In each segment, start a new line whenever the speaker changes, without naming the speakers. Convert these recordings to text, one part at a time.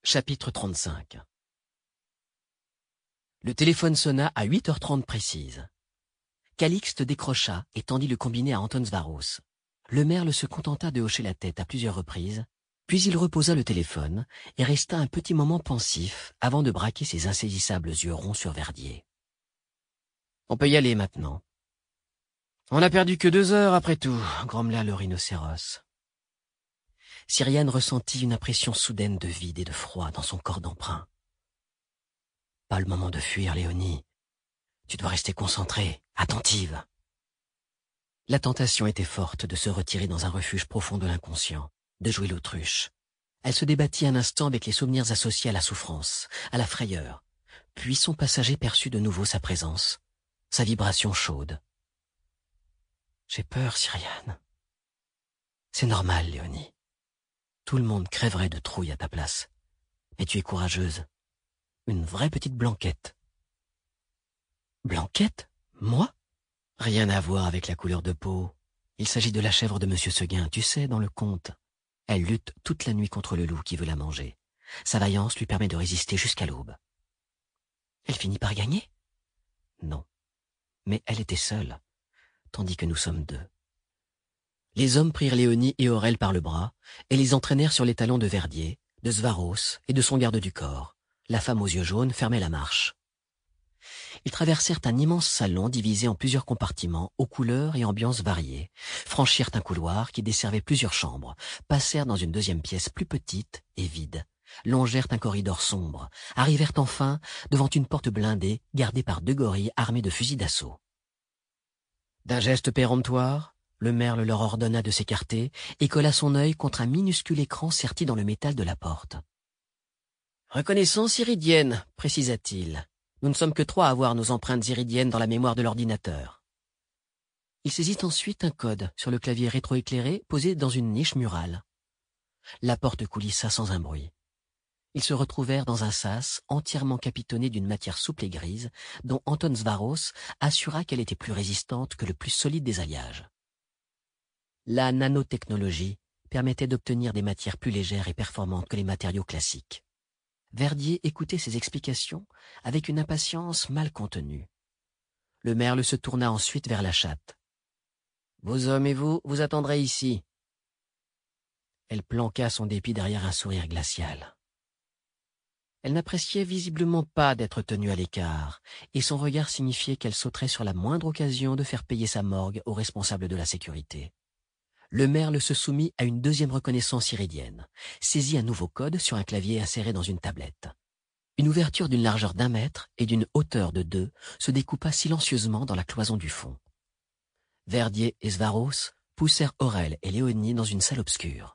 Chapitre 35. Le téléphone sonna à 8h30 précise. Calixte décrocha et tendit le combiné à Anton Svaros. Le merle se contenta de hocher la tête à plusieurs reprises, puis il reposa le téléphone et resta un petit moment pensif avant de braquer ses insaisissables yeux ronds sur Verdier. « On peut y aller maintenant. »« On n'a perdu que 2 heures après tout, » grommela le rhinocéros. Cyriane ressentit une impression soudaine de vide et de froid dans son corps d'emprunt. « Pas le moment de fuir, Léonie. Tu dois rester concentrée, attentive. » La tentation était forte de se retirer dans un refuge profond de l'inconscient, de jouer l'autruche. Elle se débattit un instant avec les souvenirs associés à la souffrance, à la frayeur. Puis son passager perçut de nouveau sa présence, sa vibration chaude. « J'ai peur, Cyriane. »« C'est normal, Léonie. Tout le monde crèverait de trouille à ta place. Mais tu es courageuse. Une vraie petite Blanquette. » « Blanquette? Moi ?» Rien à voir avec la couleur de peau. Il s'agit de la chèvre de Monsieur Seguin, tu sais, dans le conte. Elle lutte toute la nuit contre le loup qui veut la manger. Sa vaillance lui permet de résister jusqu'à l'aube. Elle finit par gagner? Non. Mais elle était seule, tandis que nous sommes 2. Les hommes prirent Léonie et Aurel par le bras et les entraînèrent sur les talons de Verdier, de Svaros et de son garde du corps. La femme aux yeux jaunes fermait la marche. Ils traversèrent un immense salon divisé en plusieurs compartiments aux couleurs et ambiances variées, franchirent un couloir qui desservait plusieurs chambres, passèrent dans une deuxième pièce plus petite et vide, longèrent un corridor sombre, arrivèrent enfin devant une porte blindée gardée par 2 gorilles armés de fusils d'assaut. D'un geste péremptoire, le merle leur ordonna de s'écarter et colla son œil contre un minuscule écran serti dans le métal de la porte. « Reconnaissance iridienne », précisa-t-il. « Nous ne sommes que 3 à avoir nos empreintes iridiennes dans la mémoire de l'ordinateur. » Il saisit ensuite un code sur le clavier rétroéclairé posé dans une niche murale. La porte coulissa sans un bruit. Ils se retrouvèrent dans un sas entièrement capitonné d'une matière souple et grise dont Anton Svaros assura qu'elle était plus résistante que le plus solide des alliages. La nanotechnologie permettait d'obtenir des matières plus légères et performantes que les matériaux classiques. Verdier écoutait ces explications avec une impatience mal contenue. Le merle se tourna ensuite vers la chatte. « Vos hommes et vous, vous attendrez ici. » Elle planqua son dépit derrière un sourire glacial. Elle n'appréciait visiblement pas d'être tenue à l'écart, et son regard signifiait qu'elle sauterait sur la moindre occasion de faire payer sa morgue aux responsables de la sécurité. Le merle se soumit à une deuxième reconnaissance iridienne, saisit un nouveau code sur un clavier inséré dans une tablette. Une ouverture d'une largeur d'1 mètre et d'une hauteur de 2 se découpa silencieusement dans la cloison du fond. Verdier et Svaros poussèrent Aurel et Léonie dans une salle obscure.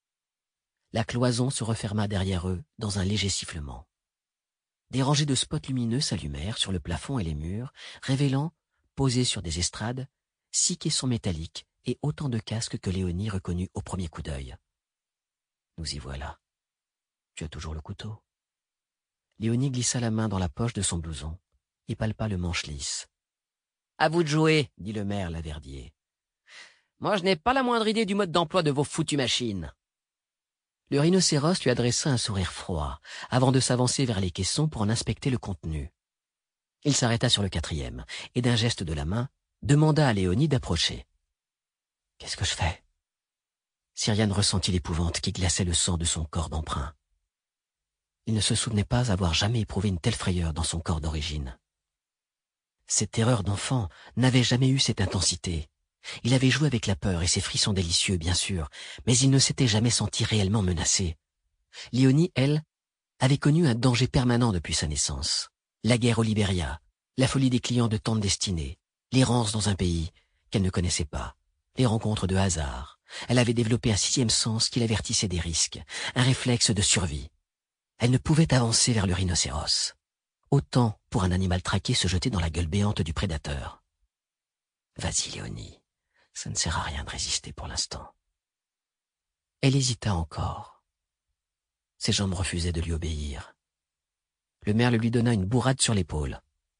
La cloison se referma derrière eux dans un léger sifflement. Des rangées de spots lumineux s'allumèrent sur le plafond et les murs, révélant, posés sur des estrades, 6 caissons métalliques et autant de casques que Léonie reconnut au premier coup d'œil. « Nous y voilà. Tu as toujours le couteau. » Léonie glissa la main dans la poche de son blouson et palpa le manche lisse. « À vous de jouer, » dit le merle à Verdier. « Moi, je n'ai pas la moindre idée du mode d'emploi de vos foutues machines. » Le rhinocéros lui adressa un sourire froid avant de s'avancer vers les caissons pour en inspecter le contenu. Il s'arrêta sur le 4e et d'un geste de la main demanda à Léonie d'approcher. « Qu'est-ce que je fais ?» Cyriane ressentit l'épouvante qui glaçait le sang de son corps d'emprunt. Il ne se souvenait pas avoir jamais éprouvé une telle frayeur dans son corps d'origine. Cette terreur d'enfant n'avait jamais eu cette intensité. Il avait joué avec la peur et ses frissons délicieux, bien sûr, mais il ne s'était jamais senti réellement menacé. Léonie, elle, avait connu un danger permanent depuis sa naissance. La guerre au Libéria, la folie des clients de tante destinée, l'errance dans un pays qu'elle ne connaissait pas, les rencontres de hasard. Elle avait développé un 6e sens qui l'avertissait des risques, un réflexe de survie. Elle ne pouvait avancer vers le rhinocéros. Autant pour un animal traqué se jeter dans la gueule béante du prédateur. « Vas-y, Léonie, ça ne sert à rien de résister pour l'instant. » Elle hésita encore. Ses jambes refusaient de lui obéir. Le merle lui donna une bourrade sur l'épaule.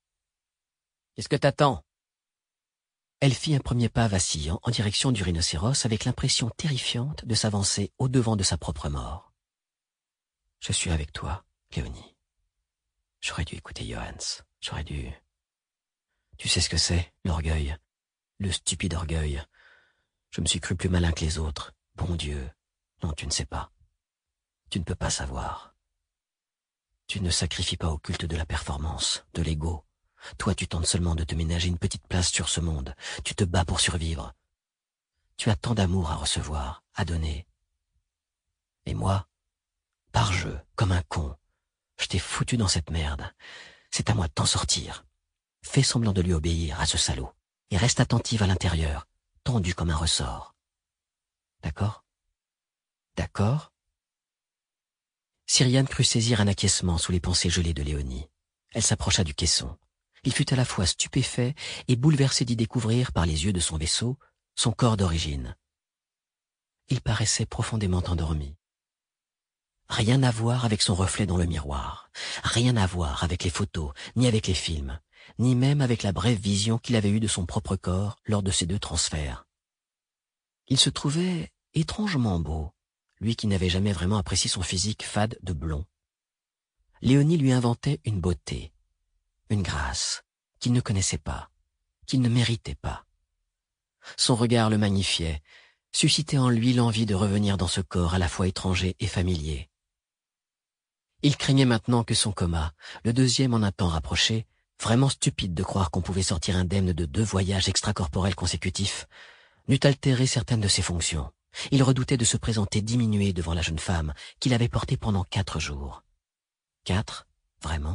« Qu'est-ce que t'attends ?» Elle fit un premier pas vacillant en direction du rhinocéros avec l'impression terrifiante de s'avancer au-devant de sa propre mort. Je suis avec toi, Léonie. J'aurais dû écouter Johannes. J'aurais dû... Tu sais ce que c'est, l'orgueil. Le stupide orgueil. Je me suis cru plus malin que les autres. Bon Dieu. Non, tu ne sais pas. Tu ne peux pas savoir. Tu ne sacrifies pas au culte de la performance, de l'ego. Toi, tu tentes seulement de te ménager une petite place sur ce monde. Tu te bats pour survivre. Tu as tant d'amour à recevoir, à donner. Et moi, par jeu, comme un con, je t'ai foutu dans cette merde. C'est à moi de t'en sortir. Fais semblant de lui obéir, à ce salaud, et reste attentive à l'intérieur, tendu comme un ressort. D'accord? D'accord? Cyriane crut saisir un acquiescement sous les pensées gelées de Léonie. Elle s'approcha du caisson. Il fut à la fois stupéfait et bouleversé d'y découvrir, par les yeux de son vaisseau, son corps d'origine. Il paraissait profondément endormi. Rien à voir avec son reflet dans le miroir, rien à voir avec les photos, ni avec les films, ni même avec la brève vision qu'il avait eue de son propre corps lors de ces 2 transferts. Il se trouvait étrangement beau, lui qui n'avait jamais vraiment apprécié son physique fade de blond. Léonie lui inventait une beauté, une grâce, qu'il ne connaissait pas, qu'il ne méritait pas. Son regard le magnifiait, suscitait en lui l'envie de revenir dans ce corps à la fois étranger et familier. Il craignait maintenant que son coma, le 2e en un temps rapproché, vraiment stupide de croire qu'on pouvait sortir indemne de 2 voyages extracorporels consécutifs, n'eût altéré certaines de ses fonctions. Il redoutait de se présenter diminué devant la jeune femme qu'il avait portée pendant 4 jours. 4, vraiment?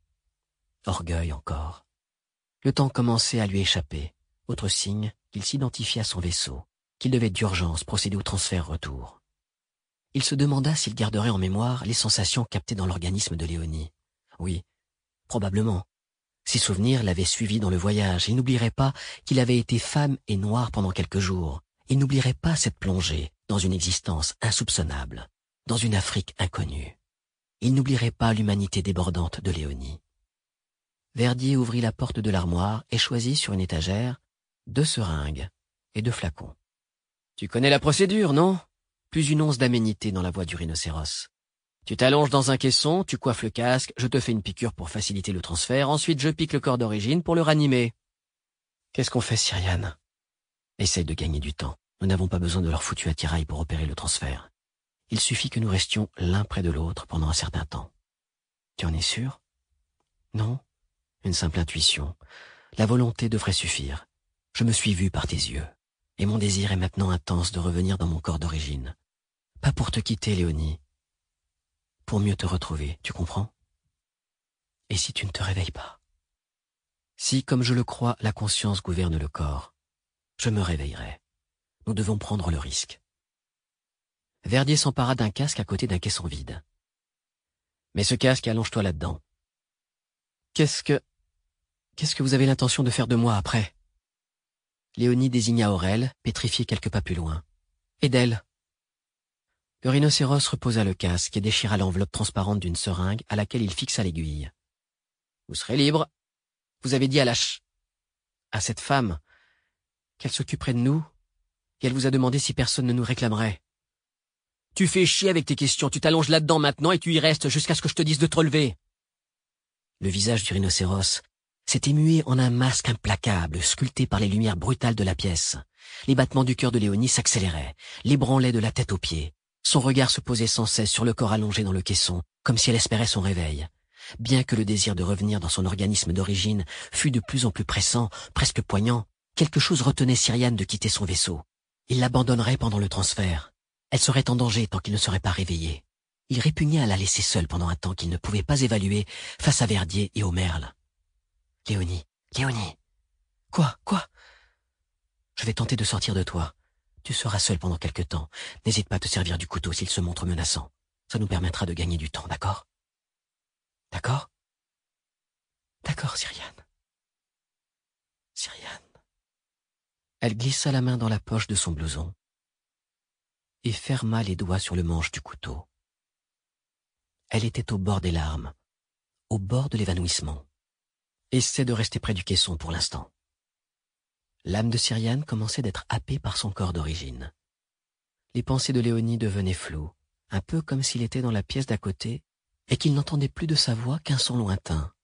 Orgueil encore. Le temps commençait à lui échapper. Autre signe qu'il s'identifiait à son vaisseau, qu'il devait d'urgence procéder au transfert retour. Il se demanda s'il garderait en mémoire les sensations captées dans l'organisme de Léonie. Oui, probablement. Ses souvenirs l'avaient suivi dans le voyage. Il n'oublierait pas qu'il avait été femme et noir pendant quelques jours. Il n'oublierait pas cette plongée dans une existence insoupçonnable, dans une Afrique inconnue. Il n'oublierait pas l'humanité débordante de Léonie. Verdier ouvrit la porte de l'armoire et choisit sur une étagère 2 seringues et 2 flacons. « Tu connais la procédure, non ? Plus une once d'aménité dans la voix du rhinocéros. Tu t'allonges dans un caisson, tu coiffes le casque, je te fais une piqûre pour faciliter le transfert, ensuite je pique le corps d'origine pour le ranimer. » Qu'est-ce qu'on fait, Cyriane? Essaye de gagner du temps. Nous n'avons pas besoin de leur foutu attirail pour opérer le transfert. Il suffit que nous restions l'un près de l'autre pendant un certain temps. Tu en es sûr? Non? Une simple intuition. La volonté devrait suffire. Je me suis vu par tes yeux. Et mon désir est maintenant intense de revenir dans mon corps d'origine. Pas pour te quitter, Léonie. Pour mieux te retrouver, tu comprends? Et si tu ne te réveilles pas? Si, comme je le crois, la conscience gouverne le corps, je me réveillerai. Nous devons prendre le risque. Verdier s'empara d'un casque à côté d'un caisson vide. Mets ce casque et allonge-toi là-dedans. Qu'est-ce que vous avez l'intention de faire de moi après? Léonie désigna Aurel, pétrifié quelques pas plus loin. Et d'elle? Le rhinocéros reposa le casque et déchira l'enveloppe transparente d'une seringue à laquelle il fixa l'aiguille. Vous serez libre. Vous avez dit à cette femme qu'elle s'occuperait de nous, et elle vous a demandé si personne ne nous réclamerait. Tu fais chier avec tes questions, tu t'allonges là-dedans maintenant et tu y restes jusqu'à ce que je te dise de te relever. Le visage du rhinocéros s'était mué en un masque implacable, sculpté par les lumières brutales de la pièce. Les battements du cœur de Léonie s'accéléraient, l'ébranlaient de la tête aux pieds. Son regard se posait sans cesse sur le corps allongé dans le caisson, comme si elle espérait son réveil. Bien que le désir de revenir dans son organisme d'origine fût de plus en plus pressant, presque poignant, quelque chose retenait Cyriane de quitter son vaisseau. Il l'abandonnerait pendant le transfert. Elle serait en danger tant qu'il ne serait pas réveillé. Il répugnait à la laisser seule pendant un temps qu'il ne pouvait pas évaluer face à Verdier et au merle. « Léonie, Léonie. Quoi? Je vais tenter de sortir de toi. Tu seras seule pendant quelque temps. N'hésite pas à te servir du couteau s'il se montre menaçant. Ça nous permettra de gagner du temps, d'accord? D'accord? D'accord, Cyriane. Cyriane. Elle glissa la main dans la poche de son blouson et ferma les doigts sur le manche du couteau. Elle était au bord des larmes, au bord de l'évanouissement. Essaie de rester près du caisson pour l'instant. L'âme de Cyriane commençait d'être happée par son corps d'origine. Les pensées de Léonie devenaient floues, un peu comme s'il était dans la pièce d'à côté et qu'il n'entendait plus de sa voix qu'un son lointain.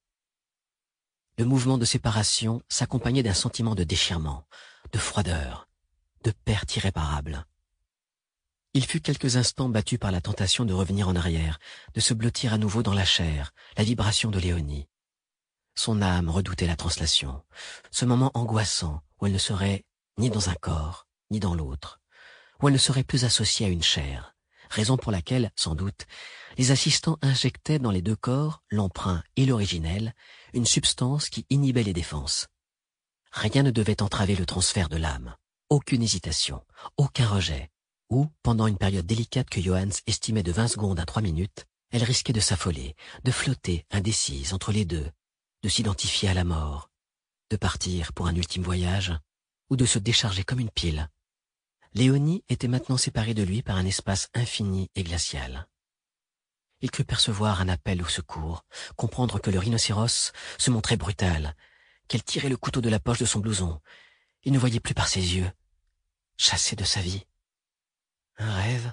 Le mouvement de séparation s'accompagnait d'un sentiment de déchirement, de froideur, de perte irréparable. Il fut quelques instants battu par la tentation de revenir en arrière, de se blottir à nouveau dans la chair, la vibration de Léonie. Son âme redoutait la translation, ce moment angoissant où elle ne serait ni dans un corps, ni dans l'autre, où elle ne serait plus associée à une chair, raison pour laquelle, sans doute, les assistants injectaient dans les deux corps, l'emprunt et l'originel, une substance qui inhibait les défenses. Rien ne devait entraver le transfert de l'âme, aucune hésitation, aucun rejet, ou, pendant une période délicate que Johannes estimait de 20 secondes à 3 minutes, elle risquait de s'affoler, de flotter indécise entre les deux, de s'identifier à la mort, de partir pour un ultime voyage, ou de se décharger comme une pile. Léonie était maintenant séparée de lui par un espace infini et glacial. Il crut percevoir un appel au secours, comprendre que le rhinocéros se montrait brutal, qu'elle tirait le couteau de la poche de son blouson. Il ne voyait plus par ses yeux, chassé de sa vie. Un rêve?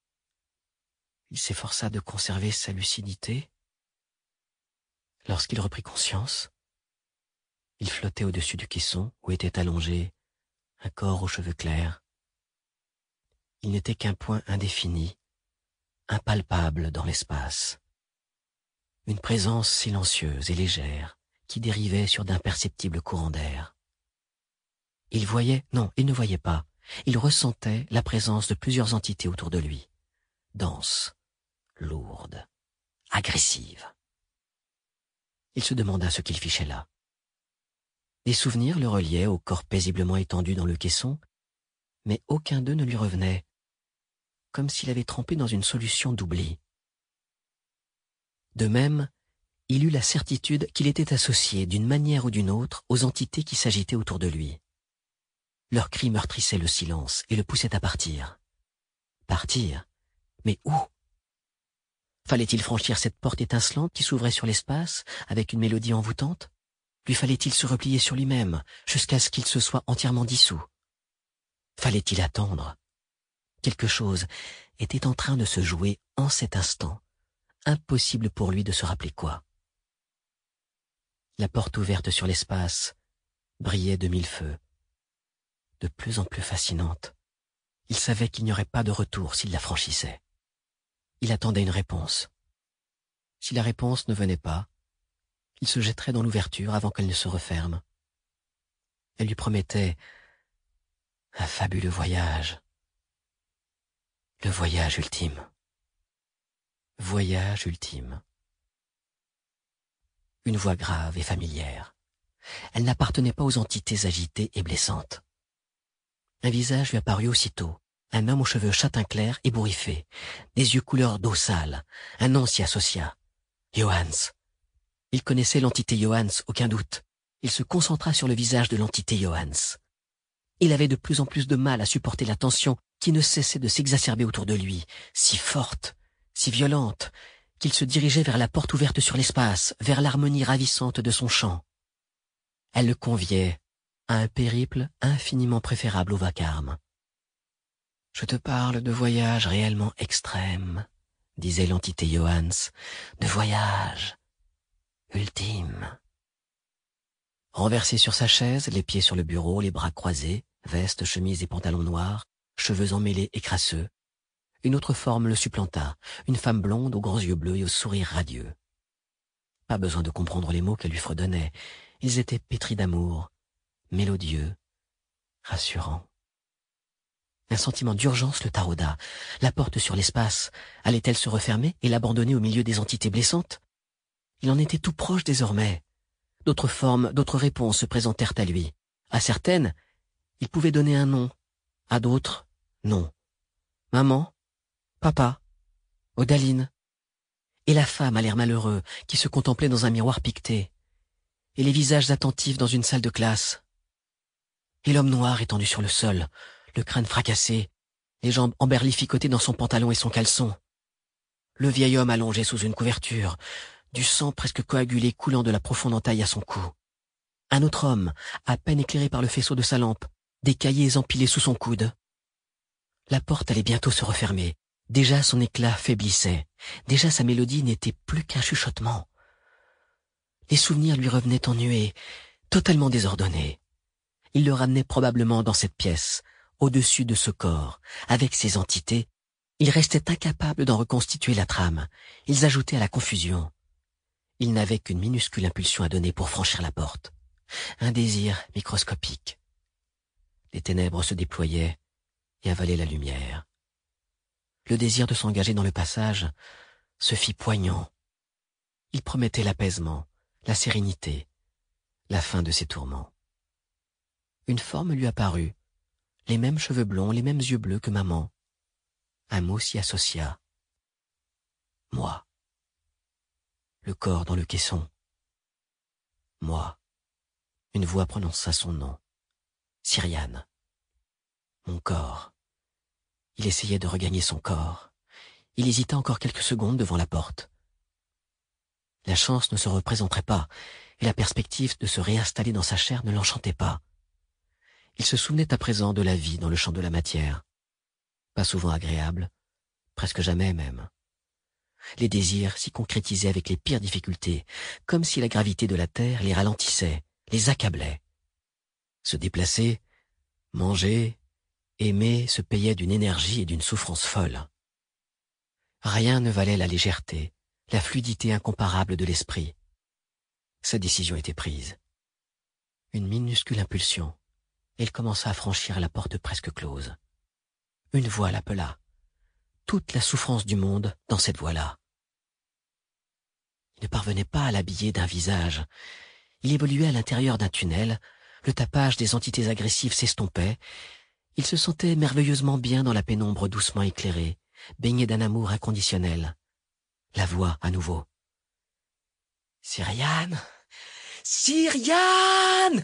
Il s'efforça de conserver sa lucidité. Lorsqu'il reprit conscience, il flottait au-dessus du caisson où était allongé un corps aux cheveux clairs. Il n'était qu'un point indéfini, impalpable dans l'espace. Une présence silencieuse et légère qui dérivait sur d'imperceptibles courants d'air. Il voyait, non, il ne voyait pas. Il ressentait la présence de plusieurs entités autour de lui, denses, lourdes, agressives. Il se demanda ce qu'il fichait là. Des souvenirs le reliaient au corps paisiblement étendu dans le caisson, mais aucun d'eux ne lui revenait, comme s'il avait trempé dans une solution d'oubli. De même, il eut la certitude qu'il était associé d'une manière ou d'une autre aux entités qui s'agitaient autour de lui. Leurs cris meurtrissaient le silence et le poussaient à partir. Partir? Mais où? Fallait-il franchir cette porte étincelante qui s'ouvrait sur l'espace avec une mélodie envoûtante? Lui fallait-il se replier sur lui-même jusqu'à ce qu'il se soit entièrement dissous? Fallait-il attendre? Quelque chose était en train de se jouer en cet instant. Impossible pour lui de se rappeler quoi. La porte ouverte sur l'espace brillait de mille feux. De plus en plus fascinante. Il savait qu'il n'y aurait pas de retour s'il la franchissait. Il attendait une réponse. Si la réponse ne venait pas, il se jetterait dans l'ouverture avant qu'elle ne se referme. Elle lui promettait un fabuleux voyage. Le voyage ultime. Voyage ultime. Une voix grave et familière. Elle n'appartenait pas aux entités agitées et blessantes. Un visage lui apparut aussitôt, un homme aux cheveux châtain clair ébouriffés, des yeux couleur d'eau sale. Un nom s'y associa. Johannes. Il connaissait l'entité Johannes, aucun doute. Il se concentra sur le visage de l'entité Johannes. Il avait de plus en plus de mal à supporter la tension qui ne cessait de s'exacerber autour de lui, si forte, si violente, qu'il se dirigeait vers la porte ouverte sur l'espace, vers l'harmonie ravissante de son chant. Elle le conviait à un périple infiniment préférable au vacarme. « Je te parle de voyage réellement extrême, » disait l'entité Johannes, « de voyage ultime. » Renversé sur sa chaise, les pieds sur le bureau, les bras croisés, veste, chemise et pantalon noirs, cheveux emmêlés et crasseux, une autre forme le supplanta, une femme blonde aux grands yeux bleus et au sourire radieux. Pas besoin de comprendre les mots qu'elle lui fredonnait, ils étaient pétris d'amour, mélodieux, rassurants. Un sentiment d'urgence le tarauda. La porte sur l'espace, allait-elle se refermer et l'abandonner au milieu des entités blessantes? Il en était tout proche désormais. D'autres formes, d'autres réponses se présentèrent à lui. À certaines, il pouvait donner un nom. À d'autres, non. Maman, papa, Odaline. Et la femme à l'air malheureux, qui se contemplait dans un miroir piqueté. Et les visages attentifs dans une salle de classe. Et l'homme noir étendu sur le sol, le crâne fracassé, les jambes emberlificotées dans son pantalon et son caleçon. Le vieil homme allongé sous une couverture, du sang presque coagulé coulant de la profonde entaille à son cou. Un autre homme, à peine éclairé par le faisceau de sa lampe, des cahiers empilés sous son coude. La porte allait bientôt se refermer, Déjà son éclat faiblissait, déjà sa mélodie n'était plus qu'un chuchotement. Les souvenirs lui revenaient en nuées, totalement désordonnés. Il le ramenait probablement dans cette pièce, au-dessus de ce corps, avec ces entités. Il restait incapable d'en reconstituer la trame. Ils ajoutaient à la confusion. Il n'avait qu'une minuscule impulsion à donner pour franchir la porte. Un désir microscopique. Les ténèbres se déployaient et avalaient la lumière. Le désir de s'engager dans le passage se fit poignant. Il promettait l'apaisement, la sérénité, la fin de ses tourments. Une forme lui apparut, les mêmes cheveux blonds, les mêmes yeux bleus que maman. Un mot s'y associa. Moi. Le corps dans le caisson. Moi. Une voix prononça son nom. Cyriane. Mon corps. Il essayait de regagner son corps. Il hésita encore quelques secondes devant la porte. La chance ne se représenterait pas, et la perspective de se réinstaller dans sa chair ne l'enchantait pas. Il se souvenait à présent de la vie dans le champ de la matière. Pas souvent agréable, presque jamais même. Les désirs s'y concrétisaient avec les pires difficultés, comme si la gravité de la terre les ralentissait, les accablait. Se déplacer, manger, aimer se payait d'une énergie et d'une souffrance folles. Rien ne valait la légèreté, la fluidité incomparable de l'esprit. Sa décision était prise. Une minuscule impulsion, et il commença à franchir la porte presque close. Une voix l'appela. Toute la souffrance du monde dans cette voix-là. Il ne parvenait pas à l'habiller d'un visage. Il évoluait à l'intérieur d'un tunnel, le tapage des entités agressives s'estompait. Il se sentait merveilleusement bien dans la pénombre doucement éclairée, baigné d'un amour inconditionnel. La voix à nouveau. « Cyriane! Cyriane !»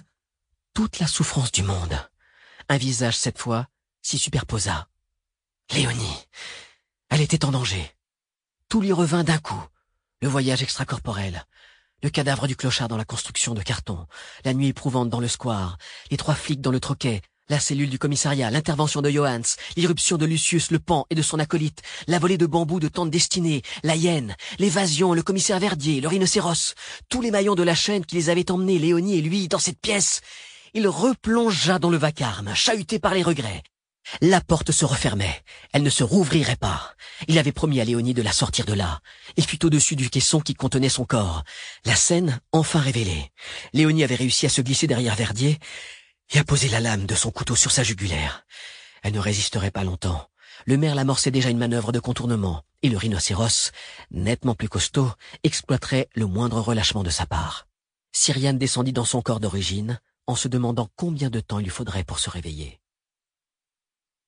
Toute la souffrance du monde. Un visage cette fois s'y superposa. Léonie. Elle était en danger. Tout lui revint d'un coup. Le voyage extracorporel, le cadavre du clochard dans la construction de carton, la nuit éprouvante dans le square, les 3 flics dans le troquet, la cellule du commissariat, l'intervention de Johans, l'irruption de Lucius le Pan et de son acolyte, la volée de bambou de Tante Destinée, la hyène, l'évasion, le commissaire Verdier, le rhinocéros, tous les maillons de la chaîne qui les avaient emmenés, Léonie et lui, dans cette pièce. Il replongea dans le vacarme, chahuté par les regrets. La porte se refermait. Elle ne se rouvrirait pas. Il avait promis à Léonie de la sortir de là. Il fut au-dessus du caisson qui contenait son corps. La scène enfin révélée. Léonie avait réussi à se glisser derrière Verdier et à poser la lame de son couteau sur sa jugulaire. Elle ne résisterait pas longtemps. Le merle amorçait déjà une manœuvre de contournement et le rhinocéros, nettement plus costaud, exploiterait le moindre relâchement de sa part. Cyriane descendit dans son corps d'origine en se demandant combien de temps il lui faudrait pour se réveiller.